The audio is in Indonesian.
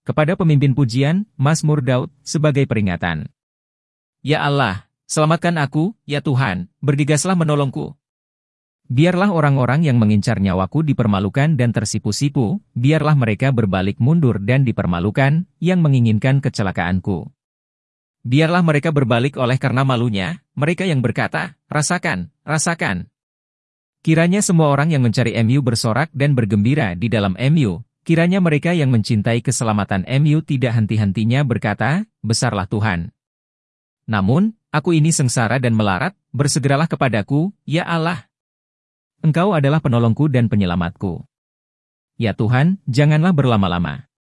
Kepada pemimpin pujian, Mazmur Daud, sebagai peringatan. Ya Allah, selamatkan aku, ya Tuhan, bergegaslah menolongku. Biarlah orang-orang yang mengincar nyawaku dipermalukan dan tersipu-sipu, biarlah mereka berbalik mundur dan dipermalukan, yang menginginkan kecelakaanku. Biarlah mereka berbalik oleh karena malunya, mereka yang berkata, rasakan, rasakan. Kiranya semua orang yang mencari MU bersorak dan bergembira di dalam MU. Kiranya mereka yang mencintai keselamatan MU tidak henti-hentinya berkata, besarlah Tuhan. Namun, aku ini sengsara dan melarat, bersegeralah kepadaku, ya Allah. Engkau adalah penolongku dan penyelamatku. Ya Tuhan, janganlah berlama-lama.